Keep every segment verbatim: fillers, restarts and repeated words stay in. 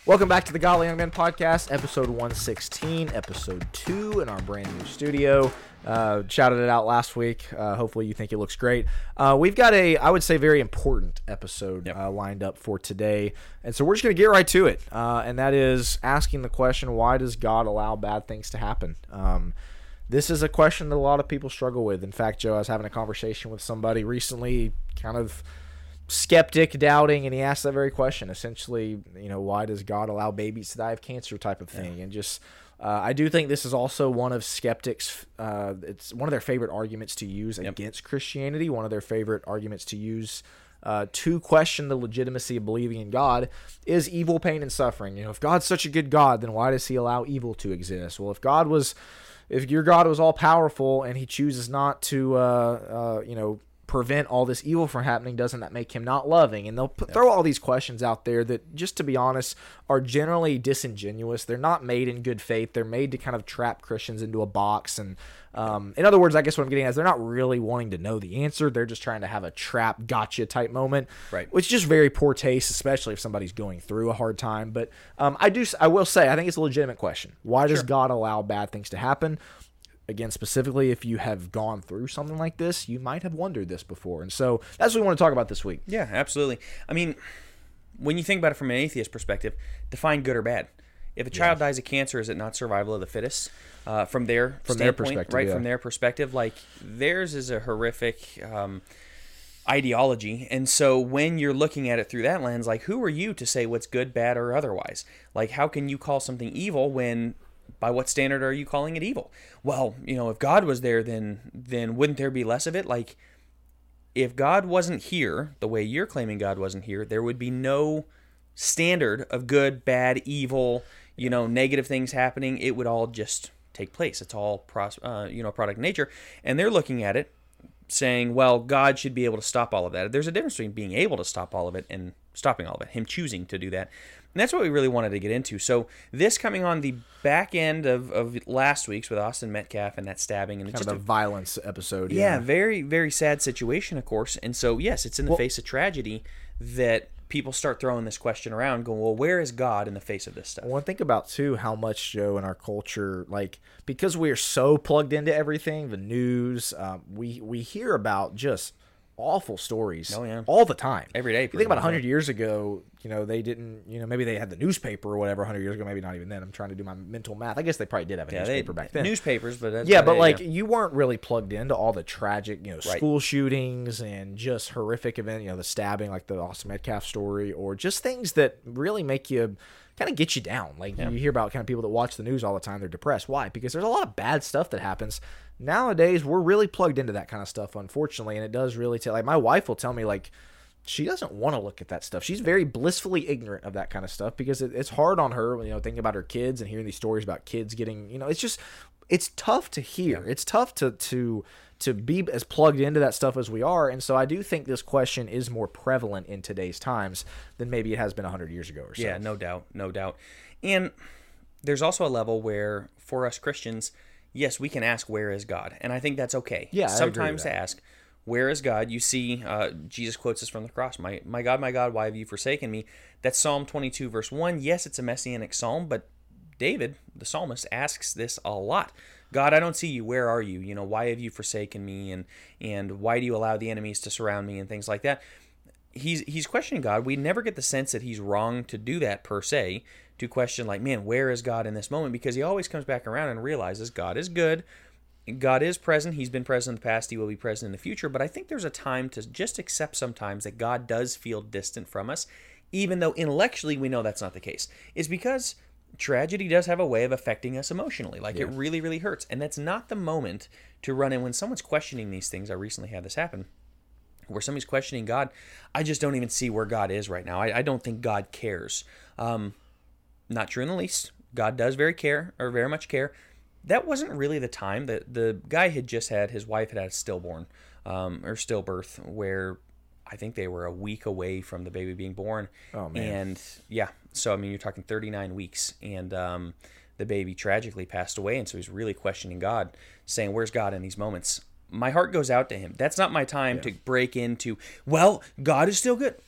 Welcome back to the Godly Young Men Podcast, episode one sixteen, episode two in our brand new studio. Uh, shouted it out last week. Uh, hopefully you think it looks great. Uh, we've got a, I would say, very important episode Yep. uh, lined up for today. And so we're just going to get right to it. Uh, and that is asking the question, why does God allow bad things to happen? Um, this is a question that a lot of people struggle with. In fact, Joe, I was having a conversation with somebody recently, kind of skeptic, doubting, and he asked that very question. Essentially, you know, why does God allow babies to die of cancer type of thing? Yeah. And just, uh, I do think this is also one of skeptics, uh, it's one of their favorite arguments to use yep. against Christianity, one of their favorite arguments to use uh, to question the legitimacy of believing in God is evil, pain, and suffering. You know, if God's such a good God, then why does he allow evil to exist? Well, if God was, if your God was all powerful and he chooses not to, uh, uh, you know, prevent all this evil from happening, doesn't that make him not loving? And they'll put, throw all these questions out there that, just to be honest, are generally disingenuous. They're not made in good faith. They're made to kind of trap Christians into a box. And um, in other words, I guess what I'm getting at is they're not really wanting to know the answer. They're just trying to have a trap gotcha type moment, right? Which is just very poor taste, especially if somebody's going through a hard time. But um, I do, I will say, I think it's a legitimate question. Why does sure. God allow bad things to happen? Again, specifically, if you have gone through something like this, you might have wondered this before. And so that's what we want to talk about this week. Yeah, absolutely. I mean, when you think about it from an atheist perspective, define good or bad. If a child yeah. dies of cancer, is it not survival of the fittest? Uh, from their from standpoint, their perspective, right? Yeah. From their perspective, like theirs is a horrific um, ideology. And so when you're looking at it through that lens, like who are you to say what's good, bad, or otherwise? Like how can you call something evil when... By what standard are you calling it evil? Well, you know, if God was there, then then wouldn't there be less of it? Like, if God wasn't here, the way you're claiming God wasn't here, there would be no standard of good, bad, evil, you know, negative things happening. It would all just take place. It's all, pros- uh, you know, product of nature. And they're looking at it saying, well, God should be able to stop all of that. There's a difference between being able to stop all of it and stopping all of it, him choosing to do that. And that's what we really wanted to get into. So this coming on the back end of, of last week's with Austin Metcalf and that stabbing. And kind it's just of a, a violence episode. Yeah, yeah, very, very sad situation, of course. And so, yes, it's in the well, face of tragedy that people start throwing this question around, going, well, where is God in the face of this stuff? Well, think about, too, how much, Joe, in our culture, like, because we are so plugged into everything, the news, um, we, we hear about just awful stories oh, yeah. all the time. Every day. You think about one hundred years ago, you know, they didn't, you know, maybe they had the newspaper or whatever one hundred years ago, maybe not even then. I'm trying to do my mental math. I guess they probably did have a yeah, newspaper they, back then. Newspapers, but that's Yeah, but it, like yeah. you weren't really plugged into all the tragic, you know, right. school shootings and just horrific event, you know, the stabbing, like the Austin Metcalf story, or just things that really make you kind of get you down. Like yeah. you hear about kind of people that watch the news all the time, they're depressed. Why? Because there's a lot of bad stuff that happens. Nowadays, we're really plugged into that kind of stuff, unfortunately, and it does really tell. Like, my wife will tell me, like, she doesn't want to look at that stuff. She's very blissfully ignorant of that kind of stuff because it, it's hard on her, you know, thinking about her kids and hearing these stories about kids getting, you know, it's just, it's tough to hear. Yeah. It's tough to, to, to be as plugged into that stuff as we are, and so I do think this question is more prevalent in today's times than maybe it has been one hundred years ago or so. Yeah, no doubt, no doubt. And there's also a level where, for us Christians, yes, we can ask, where is God? And I think that's okay. Yeah, sometimes to ask, where is God? You see, uh, Jesus quotes this from the cross, my, my God, my God, why have you forsaken me? That's Psalm twenty-two, verse one. Yes, it's a messianic psalm, but David, the psalmist, asks this a lot. God, I don't see you. Where are you? You know, why have you forsaken me? And and why do you allow the enemies to surround me and things like that? He's he's questioning God. We never get the sense that he's wrong to do that per se, to question like, man, where is God in this moment? Because he always comes back around and realizes God is good. God is present. He's been present in the past. He will be present in the future. But I think there's a time to just accept sometimes that God does feel distant from us, even though intellectually we know that's not the case. It's because tragedy does have a way of affecting us emotionally. Like yeah. it really, really hurts. And that's not the moment to run in. When someone's questioning these things, I recently had this happen, where somebody's questioning God, I just don't even see where God is right now. I, I don't think God cares. Um, not true in the least. God does very care, or very much care. That wasn't really the time. that the guy had just had, his wife had had a stillborn, um, or stillbirth, where I think they were a week away from the baby being born. Oh, man. And yeah, so I mean, you're talking thirty-nine weeks, and um, the baby tragically passed away, and so he's really questioning God, saying, where's God in these moments? My heart goes out to him. That's not my time yeah. to break into, well, God is still good.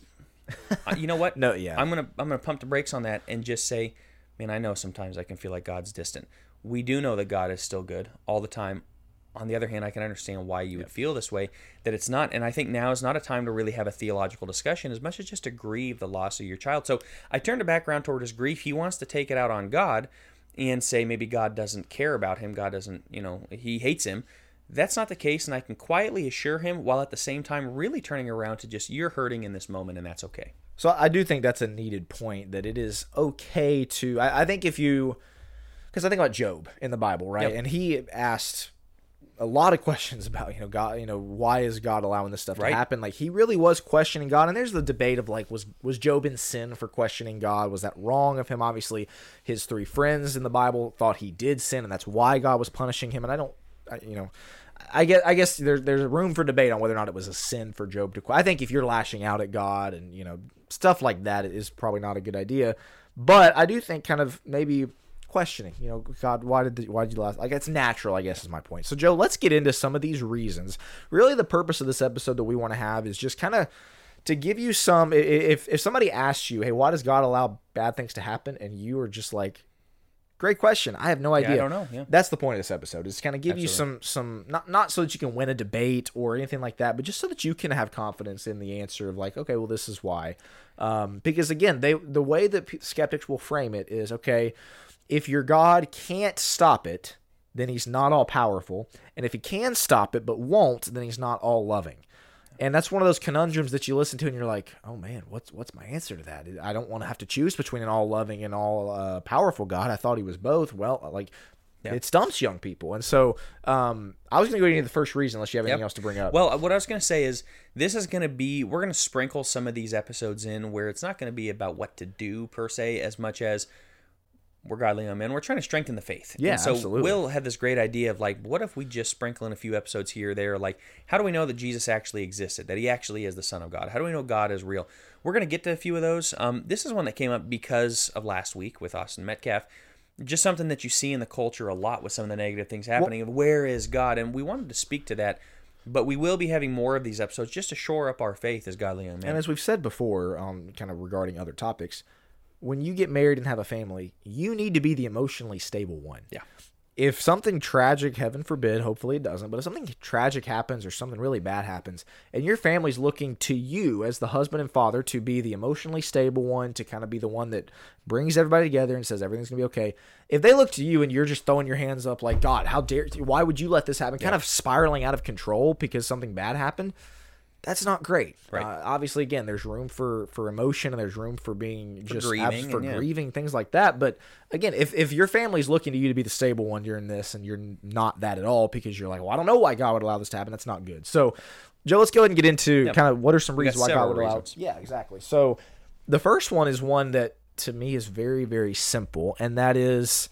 Uh, you know what? No, yeah. I'm gonna I'm gonna pump the brakes on that and just say, man, I know sometimes I can feel like God's distant. We do know that God is still good all the time. On the other hand, I can understand why you would feel this way, that it's not. And I think now is not a time to really have a theological discussion as much as just to grieve the loss of your child. So I turned it back around toward his grief. He wants to take it out on God and say maybe God doesn't care about him. God doesn't, you know, he hates him. That's not the case. And I can quietly assure him while at the same time really turning around to just, you're hurting in this moment and that's okay. So I do think that's a needed point, that it is okay to, I, I think if you, because I think about Job in the Bible, right? Yep. And he asked a lot of questions about, you know, God, you know, why is God allowing this stuff Right. to happen? Like, he really was questioning God. And there's the debate of like, was was Job in sin for questioning God? Was that wrong of him? Obviously, his three friends in the Bible thought he did sin, and that's why God was punishing him. And I don't, I, you know, I guess I guess there's there's room for debate on whether or not it was a sin for Job to. I think if you're lashing out at God and, you know, stuff like that, it is probably not a good idea. But I do think kind of maybe questioning, you know, God, why did the, why did you last? Like, it's natural, I guess, is my point. So, Joe, let's get into some of these reasons. Really, the purpose of this episode that we want to have is just kind of to give you some. If if somebody asks you, hey, why does God allow bad things to happen, and you are just like, great question, I have no idea. Yeah, I don't know. Yeah. That's the point of this episode, is to kind of give Absolutely. you some some not not so that you can win a debate or anything like that, but just so that you can have confidence in the answer of like, okay, well, this is why. Um, because again, they the way that p- skeptics will frame it is, okay, if your God can't stop it, then he's not all powerful. And if he can stop it but won't, then he's not all loving. And that's one of those conundrums that you listen to and you're like, oh man, what's what's my answer to that? I don't want to have to choose between an all loving and all uh, powerful God. I thought he was both. Well, like, yeah. It stumps young people. And so um, I was going to go into the first reason unless you have anything Yep. else to bring up. Well, what I was going to say is this is going to be, we're going to sprinkle some of these episodes in where it's not going to be about what to do per se as much as we're godly young men. We're trying to strengthen the faith. Yeah, and so absolutely. Will had this great idea of like, what if we just sprinkle in a few episodes here or there? Like, how do we know that Jesus actually existed, that he actually is the Son of God? How do we know God is real? We're going to get to a few of those. Um, this is one that came up because of last week with Austin Metcalf. Just something that you see in the culture a lot with some of the negative things happening of where is God? And we wanted to speak to that. But we will be having more of these episodes just to shore up our faith as godly young men. And as we've said before, um, kind of regarding other topics, when you get married and have a family, you need to be the emotionally stable one. Yeah. If something tragic, heaven forbid, hopefully it doesn't, but if something tragic happens or something really bad happens, and your family's looking to you as the husband and father to be the emotionally stable one, to kind of be the one that brings everybody together and says everything's going to be okay, if they look to you and you're just throwing your hands up like, God, how dare you, why would you let this happen, kind Yeah. of spiraling out of control because something bad happened, that's not great. Right. Uh, obviously, again, there's room for, for emotion and there's room for being For just grieving abs- for and, yeah. grieving, things like that. But again, if, if your family's looking to you to be the stable one during this and you're not that at all because you're like, well, I don't know why God would allow this to happen, that's not good. So, Joe, let's go ahead and get into Yep. kind of what are some We got reasons why God several would allow. reasons. Yeah, exactly. So, the first one is one that to me is very, very simple, and that is,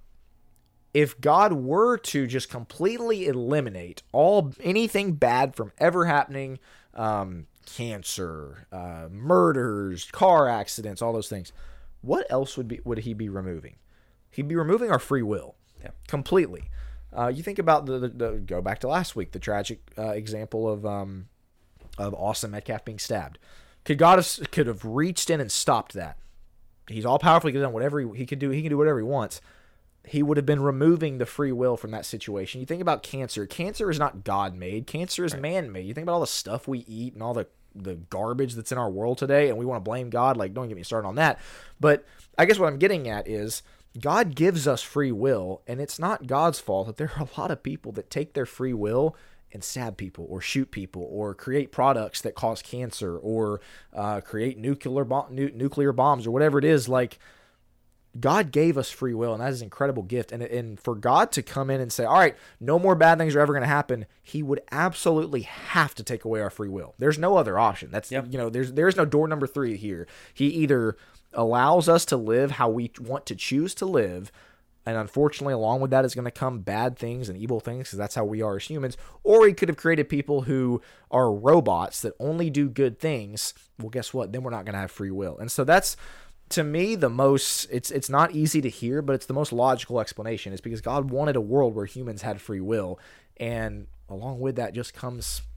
if God were to just completely eliminate all anything bad from ever happening, um, cancer, uh, murders, car accidents, all those things, what else would be would he be removing? He'd be removing our free will, Yeah. completely. Uh, you think about the, the, the go back to last week, the tragic uh, example of um, of Austin Metcalf being stabbed. Could God have could have reached in and stopped that? He's all powerful. He could have done whatever he, he could do. He can do whatever he wants. He would have been removing the free will from that situation. You think about cancer. Cancer is not God-made. Cancer is Right. man-made. You think about all the stuff we eat and all the, the garbage that's in our world today, and we want to blame God. Like, don't get me started on that. But I guess what I'm getting at is God gives us free will, and it's not God's fault that there are a lot of people that take their free will and stab people or shoot people or create products that cause cancer or uh, create nuclear, bom- nu- nuclear bombs or whatever it is. Like, God gave us free will, and that is an incredible gift. And, and for God to come in and say, all right, no more bad things are ever going to happen, he would absolutely have to take away our free will. There's no other option. That's, Yep. you know, there's, there's no door number three here. He either allows us to live how we want to choose to live, and unfortunately, along with that is going to come bad things and evil things, because that's how we are as humans. Or he could have created people who are robots that only do good things. Well, guess what? Then we're not going to have free will. And so that's, to me, the most, it's it's not easy to hear, but it's the most logical explanation, is because God wanted a world where humans had free will. And along with that just comes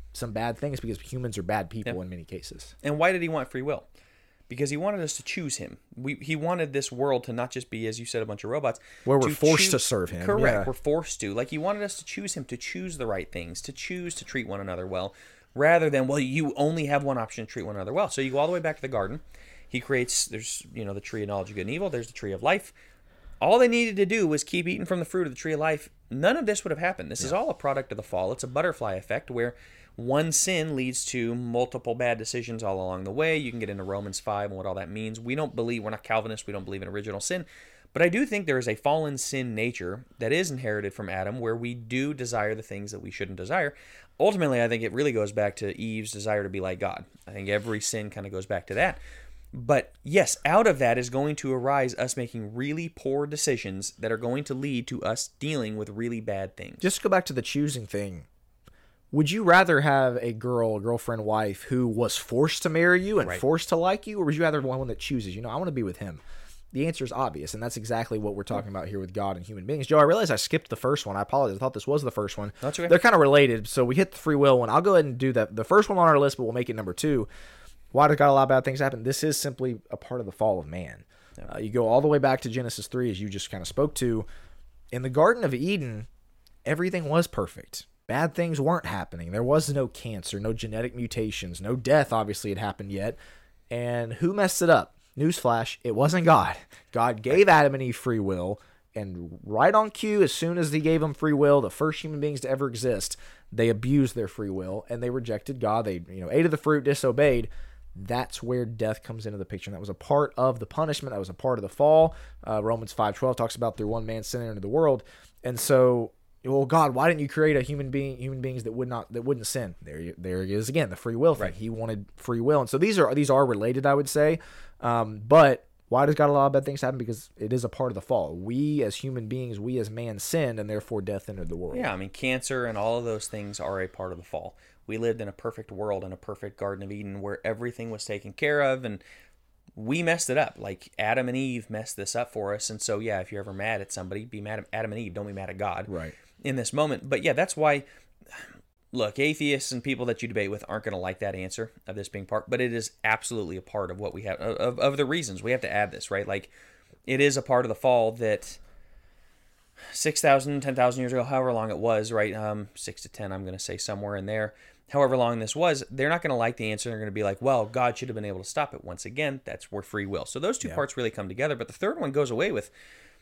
some bad things because humans are bad people Yeah. in many cases. And why did he want free will? Because he wanted us to choose him. We he wanted this world to not just be, as you said, a bunch of robots. Where we're to forced choo- to serve him. Correct. Yeah. We're forced to. Like, he wanted us to choose him, to choose the right things, to choose to treat one another well, rather than, well, you only have one option to treat one another well. So you go all the way back to the garden. He creates, there's, you know, the tree of knowledge of good and evil. There's the tree of life. All they needed to do was keep eating from the fruit of the tree of life. None of this would have happened. This yeah. is all a product of the fall. It's a butterfly effect where one sin leads to multiple bad decisions all along the way. You can get into Romans five and what all that means. We don't believe, we're not Calvinists, we don't believe in original sin. But I do think there is a fallen sin nature that is inherited from Adam where we do desire the things that we shouldn't desire. Ultimately, I think it really goes back to Eve's desire to be like God. I think every sin kind of goes back to that. But yes, out of that is going to arise us making really poor decisions that are going to lead to us dealing with really bad things. Just go back to the choosing thing. Would you rather have a girl, a girlfriend, wife who was forced to marry you and Right. forced to like you, or would you rather one that chooses, you know, I want to be with him? The answer is obvious, and that's exactly what we're talking about here with God and human beings. Joe, I realize I skipped the first one. I apologize. I thought this was the first one. That's okay. They're kind of related, so we hit the free will one. I'll go ahead and do that. The first one on our list, but we'll make it number two. Why does God allow bad things to happen? This is simply a part of the fall of man. Uh, you go all the way back to Genesis three, as you just kind of spoke to. In the Garden of Eden, everything was perfect. Bad things weren't happening. There was no cancer, no genetic mutations, no death obviously had happened yet. And who messed it up? Newsflash, it wasn't God. God gave Adam and Eve free will, and right on cue, as soon as he gave them free will, the first human beings to ever exist, they abused their free will, and they rejected God. They you know ate of the fruit, disobeyed. That's where death comes into the picture. And that was a part of the punishment. That was a part of the fall. Uh, Romans five twelve talks about through one man sin into the world. And so, well, God, why didn't you create a human being, human beings that would not, that wouldn't sin? There, you, there it is again, the free will thing. Right. He wanted free will, and so these are these are related, I would say. Um, but why does God allow bad things to happen? Because it is a part of the fall. We as human beings, we as man sinned, and therefore death entered the world. Yeah, I mean, cancer and all of those things are a part of the fall. We lived in a perfect world, in a perfect Garden of Eden where everything was taken care of, and we messed it up. Like Adam and Eve messed this up for us. And so, yeah, if you're ever mad at somebody, be mad at Adam and Eve. Don't be mad at God Right. in this moment. But yeah, that's why, look, atheists and people that you debate with aren't going to like that answer of this being part, but it is absolutely a part of what we have, of, of the reasons we have to add this, right? Like, it is a part of the fall that six thousand, ten thousand years ago, however long it was, right? Um, six to ten, I'm going to say somewhere in there. However long this was, they're not going to like the answer. They're going to be like, well, God should have been able to stop it. Once again, that's where free will. So those two Yeah. parts really come together. But the third one goes away with,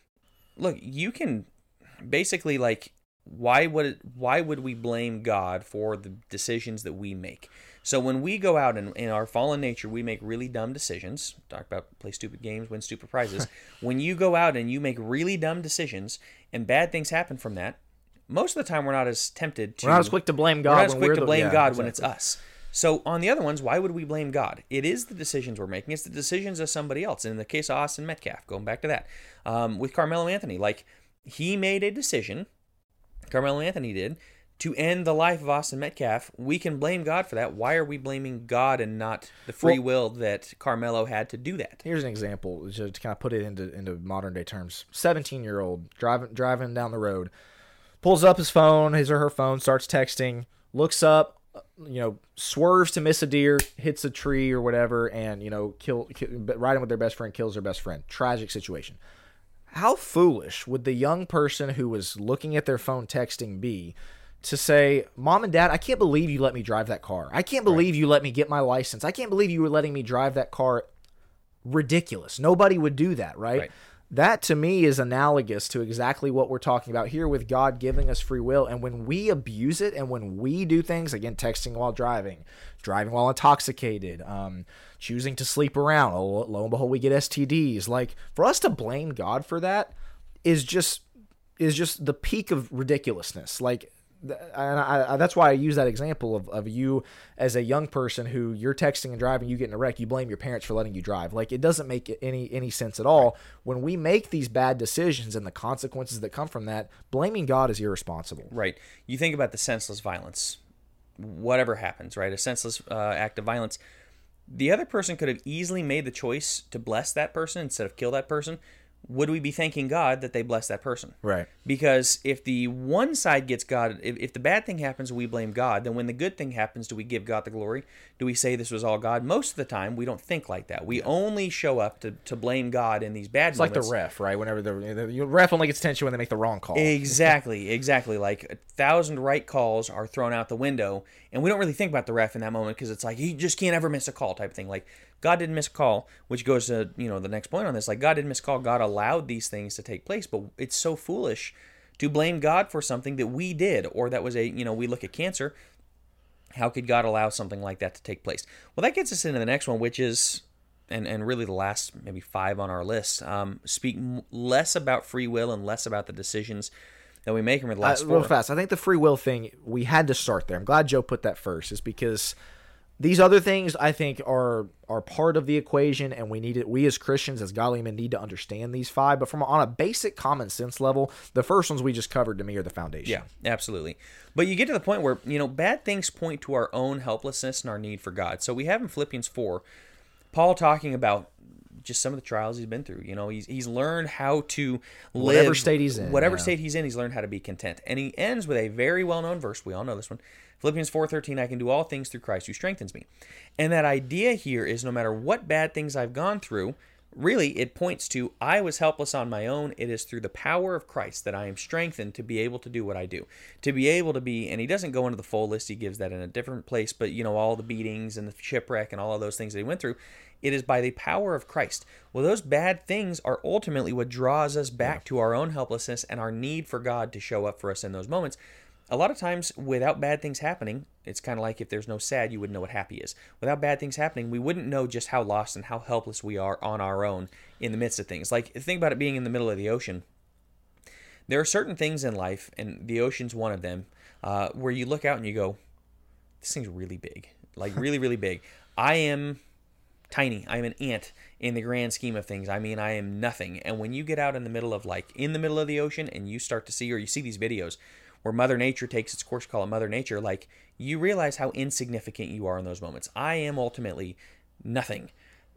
look, you can basically, like, why would it, why would we blame God for the decisions that we make? So when we go out and in our fallen nature, we make really dumb decisions. Talk about play stupid games, win stupid prizes. When you go out and you make really dumb decisions and bad things happen from that, most of the time we're not as tempted to... We're not as quick to blame God. We're not as when quick we're to the- blame yeah, God when it's exactly. us. So on the other ones, why would we blame God? It is the decisions we're making. It's the decisions of somebody else. In the case of Austin Metcalf, going back to that, um, with Carmelo Anthony, like he made a decision, Carmelo Anthony did, to end the life of Austin Metcalf. We can blame God for that. Why are we blaming God and not the free will that Carmelo had to do that? Here's an example to, to kind of put it into into modern day terms. seventeen year old driving driving down the road, pulls up his phone, his or her phone, starts texting, looks up, you know, swerves to miss a deer, hits a tree or whatever, and you know, kill, kill riding with their best friend, kills their best friend. Tragic situation. How foolish would the young person who was looking at their phone texting be to say, Mom and Dad, I can't believe you let me drive that car. I can't believe you let me get my license. I can't believe you were letting me drive that car. Ridiculous. Nobody would do that, right? Right. That to me is analogous to exactly what we're talking about here with God giving us free will. And when we abuse it and when we do things, again, texting while driving, driving while intoxicated, um, choosing to sleep around, oh, lo and behold, we get S T Ds. Like, for us to blame God for that is just is just the peak of ridiculousness. Like, and I, I, that's why I use that example of, of you as a young person who you're texting and driving, you get in a wreck, you blame your parents for letting you drive. Like, it doesn't make any any sense at all. When we make these bad decisions and the consequences that come from that, blaming God is irresponsible. Right. You think about the senseless violence. Whatever happens, right? A senseless uh, act of violence. The other person could have easily made the choice to bless that person instead of kill that person. would we be thanking God that they blessed that person? Right. Because if the one side gets God, if, if the bad thing happens, we blame God. Then when the good thing happens, do we give God the glory? Do we say this was all God? Most of the time, we don't think like that. We only show up to, to blame God in these bad It's moments. like the ref, right? Whenever the, the ref only gets attention when they make the wrong call. Exactly, exactly. Like a thousand right calls are thrown out the window, and we don't really think about the ref in that moment because it's like he just can't ever miss a call type of thing. Like God didn't miss a call, which goes to, you know, the next point on this. Like God didn't miss a call. God allowed these things to take place, but it's so foolish to blame God for something that we did, or that was a, you know, we look at cancer. How could God allow something like that to take place? Well, that gets us into the next one, which is, and, and really the last maybe five on our list, um, speak less about free will and less about the decisions that we make in the last uh, four. Real fast, I think the free will thing, we had to start there. I'm glad Joe put that first, is because these other things, I think, are are part of the equation, and we need it. We as Christians, as godly men, need to understand these five. But from on a basic common sense level, the first ones we just covered to me are the foundation. Yeah, absolutely. But you get to the point where, you know, bad things point to our own helplessness and our need for God. So we have in Philippians four, Paul talking about just some of the trials he's been through. You know, he's he's learned how to live. Whatever state he's in. Whatever yeah. state he's in, he's learned how to be content. And he ends with a very well-known verse. We all know this one. Philippians four thirteen, I can do all things through Christ who strengthens me. And that idea here is no matter what bad things I've gone through, really it points to I was helpless on my own. It is through the power of Christ that I am strengthened to be able to do what I do. To be able to be, and he doesn't go into the full list, he gives that in a different place, but you know, all the beatings and the shipwreck and all of those things that he went through, it is by the power of Christ. Well, those bad things are ultimately what draws us back to our own helplessness and our need for God to show up for us in those moments. A lot of times, without bad things happening, it's kind of like if there's no sad, you wouldn't know what happy is. Without bad things happening, we wouldn't know just how lost and how helpless we are on our own in the midst of things. Like, think about it being in the middle of the ocean. There are certain things in life, and the ocean's one of them, uh, where you look out and you go, this thing's really big. Like, really, really big. I am tiny. I am an ant in the grand scheme of things. I mean, I am nothing. And when you get out in the middle of, like, in the middle of the ocean, and you start to see, or you see these videos where Mother Nature takes its course, call it Mother Nature, like, you realize how insignificant you are in those moments. I am ultimately nothing.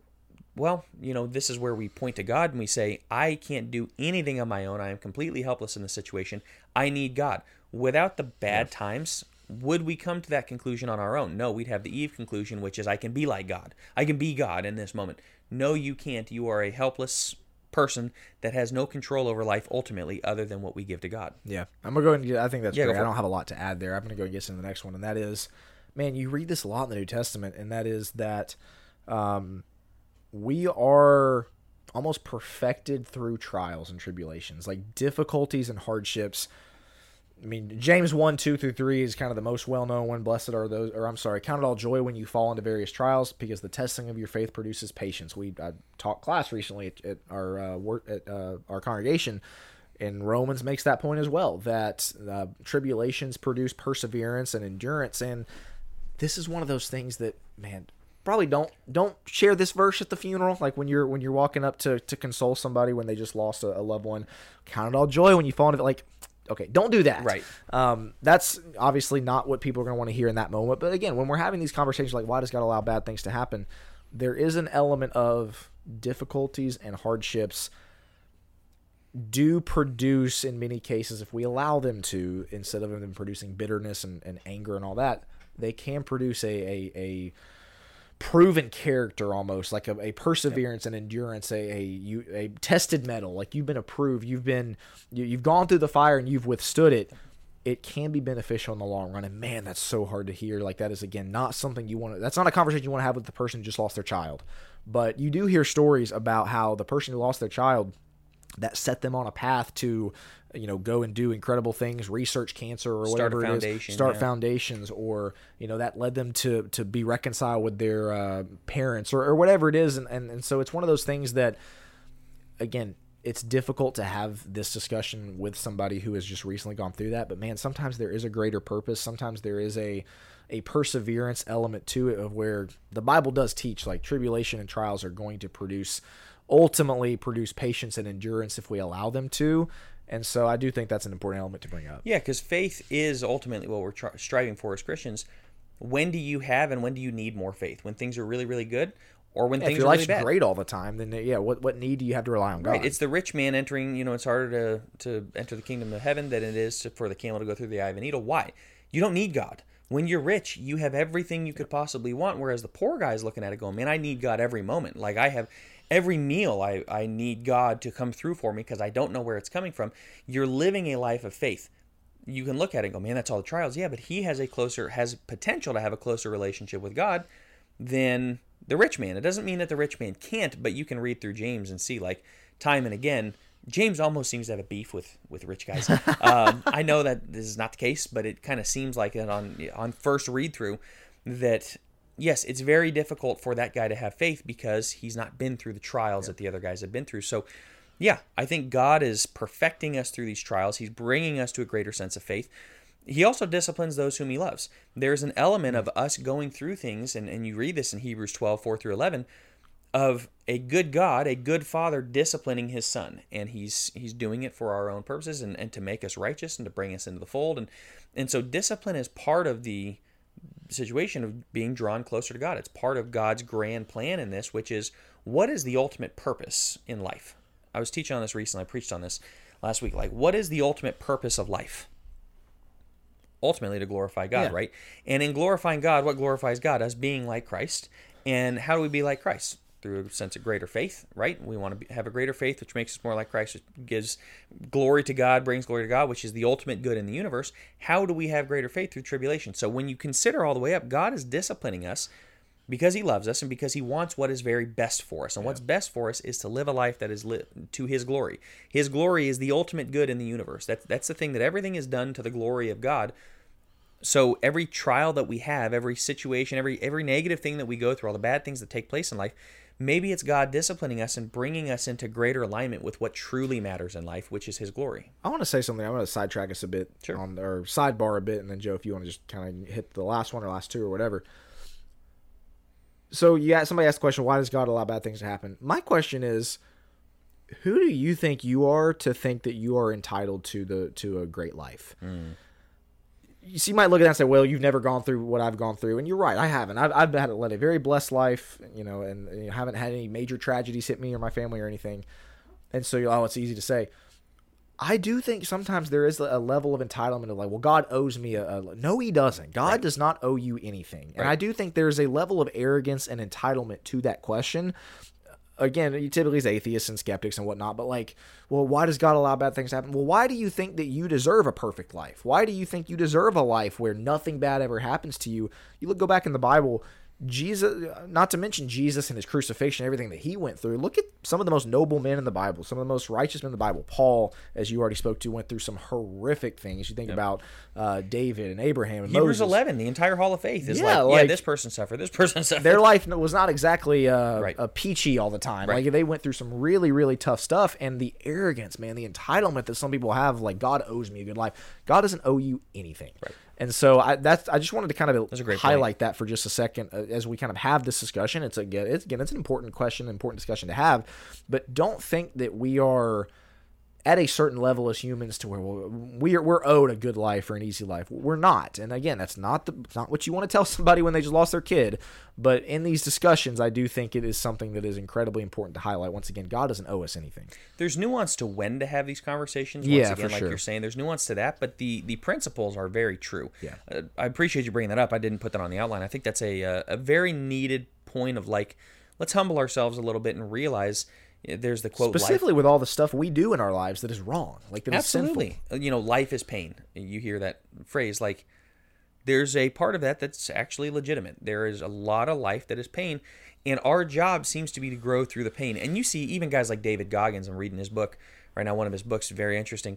Well, you know, this is where we point to God and we say, I can't do anything on my own. I am completely helpless in this situation. I need God. Without the bad yeah. times, would we come to that conclusion on our own? No, we'd have the Eve conclusion, which is I can be like God. I can be God in this moment. No, you can't. You are a helpless person that has no control over life ultimately other than what we give to God. Yeah. I'm going to go and get, I think that's yeah, great. I it. don't have a lot to add there. I'm going to go and get into the next one, and that is, man, you read this a lot in the New Testament, and that is that um, we are almost perfected through trials and tribulations, like difficulties and hardships. I mean, James one, two through three is kind of the most well-known one. Blessed are those, or I'm sorry, count it all joy when you fall into various trials, because the testing of your faith produces patience. We I taught class recently at, at our uh, work at uh, our congregation, and Romans makes that point as well, that uh, tribulations produce perseverance and endurance. And this is one of those things that, man, probably don't don't share this verse at the funeral. Like when you're when you're walking up to to console somebody when they just lost a, a loved one, count it all joy when you fall into, like, okay, don't do that. Right. Um, that's obviously not what people are going to want to hear in that moment. But again, when we're having these conversations like, why does God allow bad things to happen? There is an element of difficulties and hardships do produce, in many cases, if we allow them to, instead of them producing bitterness and, and anger and all that, they can produce a, a, a proven character, almost like a, a perseverance and endurance, a, a you a tested metal. Like, you've been approved, you've been you, you've gone through the fire and you've withstood it. It can be beneficial in the long run. And man, that's so hard to hear. Like, that is, again, not something you want to, that's not a conversation you want to have with the person who just lost their child. But you do hear stories about how the person who lost their child, that set them on a path to, you know, go and do incredible things, research cancer or start whatever it is, start yeah. foundations, or, you know, that led them to to be reconciled with their uh, parents or, or whatever it is. And, and, and so it's one of those things that, again, it's difficult to have this discussion with somebody who has just recently gone through that. But man, sometimes there is a greater purpose. Sometimes there is a a perseverance element to it, of where the Bible does teach, like, tribulation and trials are going to produce, ultimately produce patience and endurance if we allow them to. And so I do think that's an important element to bring up. Yeah, because faith is ultimately what we're tr- striving for as Christians. When do you have and when do you need more faith? When things are really, really good? or when Yeah, if things your are really life's bad. great all the time, then yeah, what what need do you have to rely on God? Right. It's the rich man entering, you know, it's harder to, to enter the kingdom of heaven than it is to, for the camel to go through the eye of a needle. Why? You don't need God. When you're rich, you have everything you could possibly want, whereas the poor guy is looking at it going, man, I need God every moment. Like I have every meal, I, I need God to come through for me because I don't know where it's coming from. You're living a life of faith. You can look at it and go, man, that's all the trials. Yeah, but he has a closer, has potential to have a closer relationship with God than the rich man. It doesn't mean that the rich man can't, but you can read through James and see, like, time and again, James almost seems to have a beef with, with rich guys. um, I know that this is not the case, but it kind of seems like it on on first read through that, yes, it's very difficult for that guy to have faith because he's not been through the trials that the other guys have been through. So, yeah, I think God is perfecting us through these trials. He's bringing us to a greater sense of faith. He also disciplines those whom he loves. There's an element of us going through things, and, and you read this in Hebrews twelve, four through eleven, of a good God, a good father disciplining his son. And he's he's doing it for our own purposes and, and to make us righteous and to bring us into the fold. And, and so discipline is part of the situation of being drawn closer to God. It's part of God's grand plan in this, which is, what is the ultimate purpose in life? I was teaching on this recently. I preached on this last week. Like, what is the ultimate purpose of life? Ultimately to glorify God, Yeah. right? And in glorifying God, what glorifies God? Us being like Christ. And how do we be like Christ? Through a sense of greater faith, right? We want to be, have a greater faith, which makes us more like Christ, which gives glory to God, brings glory to God, which is the ultimate good in the universe. How do we have greater faith? Through tribulation. So when you consider all the way up, God is disciplining us because he loves us and because he wants what is very best for us. And yeah. what's best for us is to live a life that is li- to his glory. His glory is the ultimate good in the universe. That's, that's the thing, that everything is done to the glory of God. So every trial that we have, every situation, every every negative thing that we go through, all the bad things that take place in life, maybe it's God disciplining us and bringing us into greater alignment with what truly matters in life, which is his glory. I want to say something. I want to sidetrack us a bit, sure. on or sidebar a bit, and then Joe, if you want to just kind of hit the last one or last two or whatever. So yeah, somebody asked the question, why does God allow bad things to happen? My question is, who do you think you are to think that you are entitled to the to a great life? Mm. You see, you might look at that and say, well, you've never gone through what I've gone through. And you're right, I haven't. I've, I've had led a very blessed life, you know, and you know, haven't had any major tragedies hit me or my family or anything. And so, oh, it's easy to say. I do think sometimes there is a level of entitlement of like, well, God owes me a... a no, he doesn't. God right. does not owe you anything. And right. I do think there's a level of arrogance and entitlement to that question. Again, you typically is atheists and skeptics and whatnot, but like, well, why does God allow bad things to happen? Well, why do you think that you deserve a perfect life? Why do you think you deserve a life where nothing bad ever happens to you? You look, go back in the Bible, Jesus, not to mention Jesus and his crucifixion, everything that he went through. Look at some of the most noble men in the Bible, some of the most righteous men in the Bible. Paul, as you already spoke to, went through some horrific things. You think yep. about uh, David and Abraham and Hebrews Moses. eleven, the entire Hall of Faith is yeah, like, like, yeah, this person suffered, this person suffered. Their life was not exactly uh, right. a peachy all the time. Right. Like they went through some really, really tough stuff, and the arrogance, man, the entitlement that some people have, like God owes me a good life. God doesn't owe you anything. Right. And so I that's I just wanted to kind of highlight point. that for just a second uh, as we kind of have this discussion. It's again, it's again, it's an important question, an important discussion to have, but don't think that we are at a certain level as humans to where we're we're owed a good life or an easy life. We're not. And again, that's not the not what you want to tell somebody when they just lost their kid. But in these discussions, I do think it is something that is incredibly important to highlight. Once again, God doesn't owe us anything. There's nuance to when to have these conversations. Once yeah, again, for like sure. you're saying, there's nuance to that, but the the principles are very true. Yeah, uh, I appreciate you bringing that up. I didn't put that on the outline. I think that's a a, a very needed point of like, let's humble ourselves a little bit and realize. There's the quote specifically life. with all the stuff we do in our lives that is wrong, like that Absolutely. is sinful. You know, life is pain. You hear that phrase, like there's a part of that that's actually legitimate. There is a lot of life that is pain, and our job seems to be to grow through the pain. And you see even guys like David Goggins, I'm reading his book right now, one of his books is very interesting.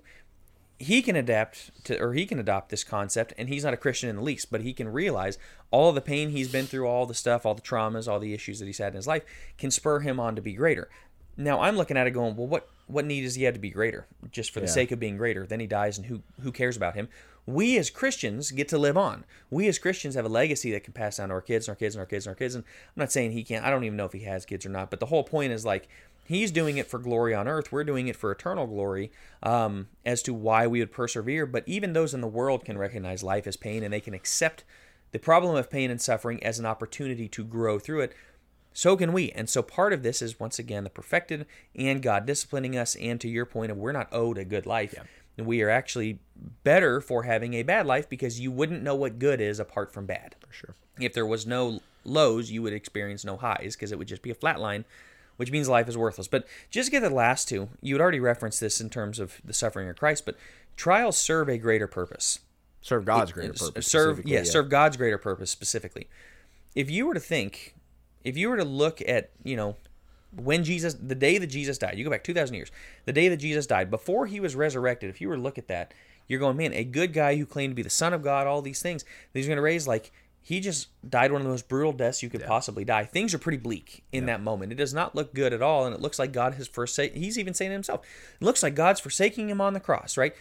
He can adapt to, or he can adopt this concept, and he's not a Christian in the least, but he can realize all of the pain he's been through, all the stuff, all the traumas, all the issues that he's had in his life can spur him on to be greater. Now, I'm looking at it going, well, what, what need does he have to be greater? Just for the yeah. sake of being greater. Then he dies, and who who cares about him? We as Christians get to live on. We as Christians have a legacy that can pass down to our kids and our kids and our kids and our kids. And I'm not saying he can't. I don't even know if he has kids or not. But the whole point is like, he's doing it for glory on earth. We're doing it for eternal glory, um, as to why we would persevere. But even those in the world can recognize life as pain, and they can accept the problem of pain and suffering as an opportunity to grow through it. so can we. And so part of this is, once again, the perfected and God disciplining us. And to your point of we're not owed a good life. Yeah. And we are actually better for having a bad life because you wouldn't know what good is apart from bad. For sure. If there was no lows, you would experience no highs because it would just be a flat line, which means life is worthless. But just get the last two. You had already referenced this in terms of the suffering of Christ, but trials serve a greater purpose. Serve God's greater it, purpose. Serve, yeah, yeah, serve God's greater purpose specifically. If you were to think, if you were to look at, you know, when Jesus, the day that Jesus died, you go back two thousand years, the day that Jesus died, before he was resurrected, if you were to look at that, you're going, man, a good guy who claimed to be the Son of God, all these things, that he's going to raise, like, he just died one of the most brutal deaths you could yeah. possibly die. Things are pretty bleak in yeah. that moment. It does not look good at all, and it looks like God has forsaken, he's even saying to himself, it looks like God's forsaking him on the cross, right?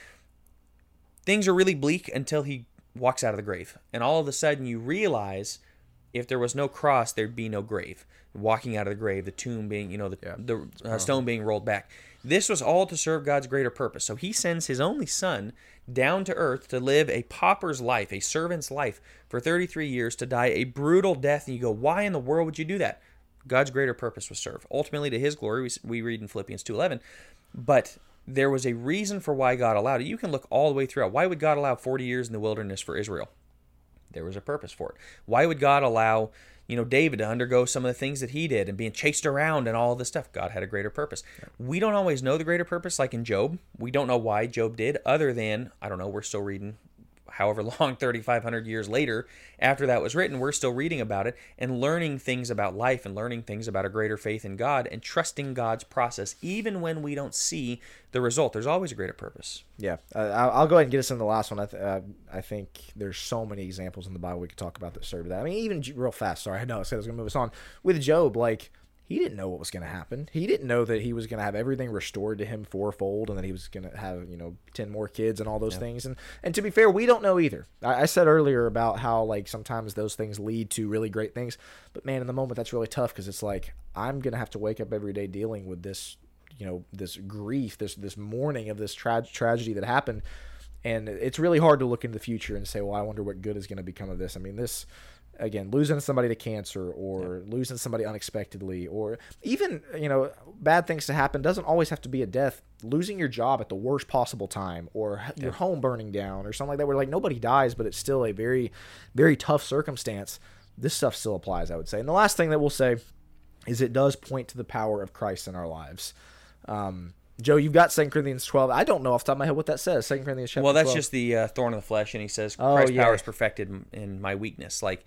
Things are really bleak until he walks out of the grave, and all of a sudden you realize if there was no cross, there'd be no grave. Walking out of the grave, the tomb being, you know, the, yeah. the uh, stone being rolled back. This was all to serve God's greater purpose. So he sends his only son down to earth to live a pauper's life, a servant's life for thirty-three years, to die a brutal death. And you go, why in the world would you do that? God's greater purpose was served. Ultimately to his glory, we, we read in Philippians two eleven. But there was a reason for why God allowed it. You can look all the way throughout. Why would God allow forty years in the wilderness for Israel? There was a purpose for it. Why would God allow, you know, David to undergo some of the things that he did and being chased around and all this stuff? God had a greater purpose. Yeah. We don't always know the greater purpose, like in Job. We don't know why Job did, other than, I don't know, we're still reading however long, thirty-five hundred years later, after that was written, we're still reading about it and learning things about life and learning things about a greater faith in God and trusting God's process, even when we don't see the result. There's always a greater purpose. Yeah, uh, I'll go ahead and get us into the last one. I, th- uh, I think there's so many examples in the Bible we could talk about that serve that. I mean, even real fast, sorry, I know I said I was going to move us on. With Job, like, he didn't know what was going to happen. He didn't know that he was going to have everything restored to him fourfold and that he was going to have, you know, ten more kids and all those yeah. things. And and to be fair, we don't know either. I, I said earlier about how, like, sometimes those things lead to really great things. But, man, in the moment, that's really tough because it's like, I'm going to have to wake up every day dealing with this, you know, this grief, this this mourning of this tra- tragedy that happened. And it's really hard to look into the future and say, well, I wonder what good is going to become of this. I mean, this... Again, losing somebody to cancer or yeah. losing somebody unexpectedly or even, you know, bad things to happen doesn't always have to be a death. Losing your job at the worst possible time or yeah. your home burning down or something like that where, like, nobody dies, but it's still a very, very tough circumstance. This stuff still applies, I would say. And the last thing that we'll say is it does point to the power of Christ in our lives. Um, Joe, you've got Second Corinthians twelve. I don't know off the top of my head what that says. Second Corinthians chapter Well, that's twelve. just the uh, thorn of the flesh, and he says, oh, Christ's yeah. power is perfected in my weakness. Like,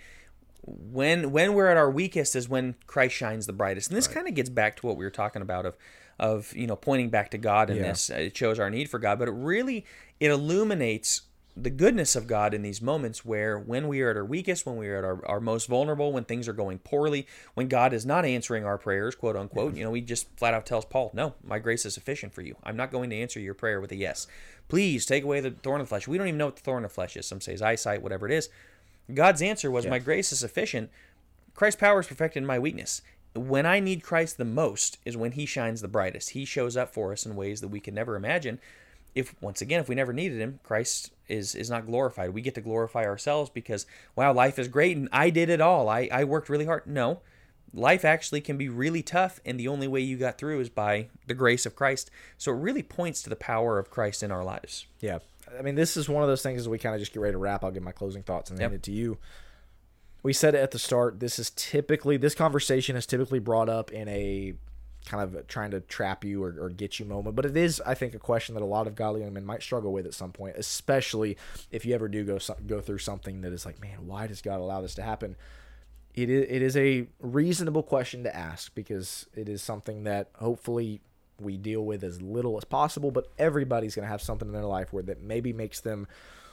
when when we're at our weakest is when Christ shines the brightest. And this right. kind of gets back to what we were talking about of, of you know, pointing back to God in yeah. this. It shows our need for God, but it really, it illuminates the goodness of God in these moments where when we are at our weakest, when we are at our, our most vulnerable, when things are going poorly, when God is not answering our prayers, quote unquote, you know, he just flat out tells Paul, no, my grace is sufficient for you. I'm not going to answer your prayer with a yes. Please take away the thorn of the flesh. We don't even know what the thorn of the flesh is. Some say it's eyesight, whatever it is. God's answer was, yeah. my grace is sufficient. Christ's power is perfected in my weakness. When I need Christ the most is when he shines the brightest. He shows up for us in ways that we can never imagine. If, once again, if we never needed him, Christ is is not glorified. We get to glorify ourselves because, wow, life is great and I did it all. I, I worked really hard. No, life actually can be really tough, and the only way you got through is by the grace of Christ. So it really points to the power of Christ in our lives. Yeah. I mean, this is one of those things as we kind of just get ready to wrap. I'll give my closing thoughts and yep. hand it to you. We said it at the start. This is typically, this conversation is typically brought up in a kind of trying to trap you or, or get you moment. But it is, I think, a question that a lot of godly young men might struggle with at some point, especially if you ever do go go through something that is like, man, why does God allow this to happen? It is, it is a reasonable question to ask because it is something that hopefully we deal with as little as possible, but everybody's going to have something in their life where that maybe makes them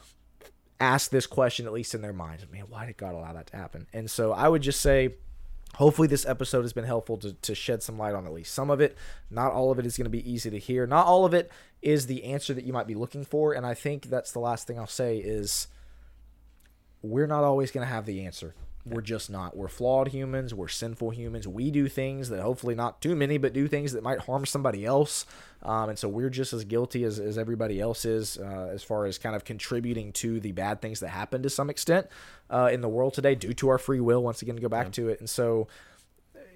ask this question, at least in their minds. Man, why did God allow that to happen? And so I would just say, hopefully this episode has been helpful to, to shed some light on at least some of it. Not all of it is going to be easy to hear. Not all of it is the answer that you might be looking for. And I think that's the last thing I'll say is we're not always going to have the answer. We're just not. We're flawed humans. We're sinful humans. We do things that hopefully not too many, but do things that might harm somebody else. Um, and so we're just as guilty as, as everybody else is uh, as far as kind of contributing to the bad things that happen to some extent uh, in the world today due to our free will. Once again, to go back yeah. to it. And so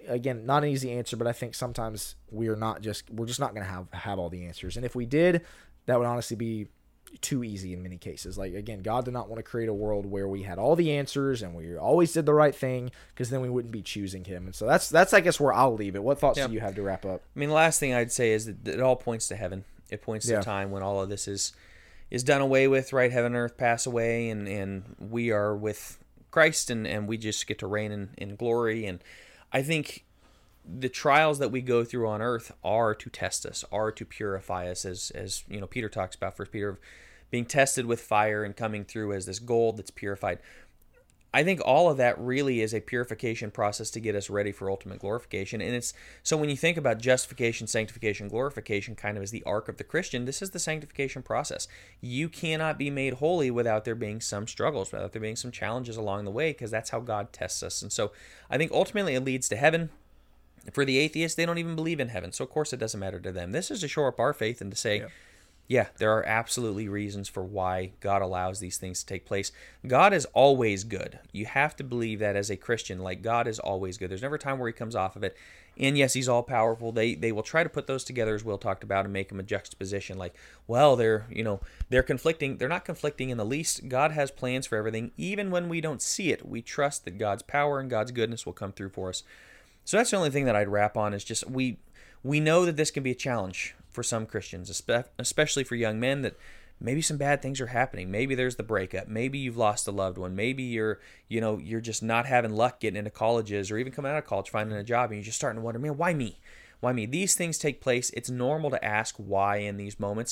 again, not an easy answer, but I think sometimes we are not just we're just not going to have have all the answers. And if we did, that would honestly be too easy in many cases. Like, again, God did not want to create a world where we had all the answers and we always did the right thing, because then we wouldn't be choosing him. And so that's that's I guess where I'll leave it. What thoughts yeah. do you have to wrap up? I mean, the last thing I'd say is that it all points to heaven. It points to yeah. a time when all of this is is done away with, right? Heaven and earth pass away, and, and we are with Christ, and, and we just get to reign in, in glory. And I think the trials that we go through on earth are to test us, are to purify us, as as you know, Peter talks about, First Peter, of being tested with fire and coming through as this gold that's purified. I think all of that really is a purification process to get us ready for ultimate glorification. And it's so when you think about justification, sanctification, glorification kind of as the arc of the Christian, this is the sanctification process. You cannot be made holy without there being some struggles, without there being some challenges along the way, because that's how God tests us. And so I think ultimately it leads to heaven. For the atheists, they don't even believe in heaven, so of course it doesn't matter to them. This is to shore up our faith and to say, yeah. yeah, there are absolutely reasons for why God allows these things to take place. God is always good. You have to believe that as a Christian. Like, God is always good. There's never a time where he comes off of it. And yes, he's all-powerful. They they will try to put those together, as Will talked about, and make them a juxtaposition. Like, well, they're, you know, they're conflicting. They're not conflicting in the least. God has plans for everything. Even when we don't see it, we trust that God's power and God's goodness will come through for us. So that's the only thing that I'd wrap on, is just we we know that this can be a challenge for some Christians, especially for young men, that maybe some bad things are happening. Maybe there's the breakup. Maybe you've lost a loved one. Maybe you're, you know, you're just not having luck getting into colleges, or even coming out of college, finding a job, and you're just starting to wonder, man, why me? Why me? These things take place. It's normal to ask why in these moments.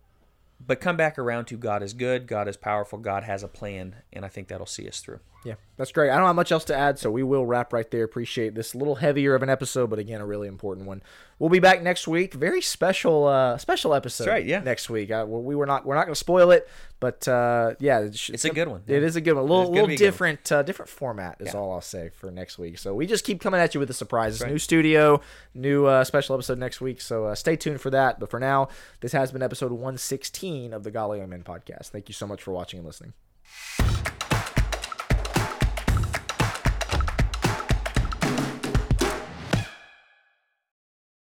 But come back around to God is good, God is powerful, God has a plan, and I think that'll see us through. Yeah, that's great. I don't have much else to add, so we will wrap right there. Appreciate this a little heavier of an episode, but again, a really important one. We'll be back next week. Very special, uh, special episode. That's right, yeah. Next week. Uh, we were not, we're not going to spoil it, but uh, yeah, it's, it's a good one. It is a good one. A little, little different, uh, different format is yeah. all I'll say for next week. So we just keep coming at you with the surprises. Right. New studio, new uh, special episode next week. So uh, stay tuned for that. But for now, this has been episode one sixteen of the Godly Young Men podcast. Thank you so much for watching and listening.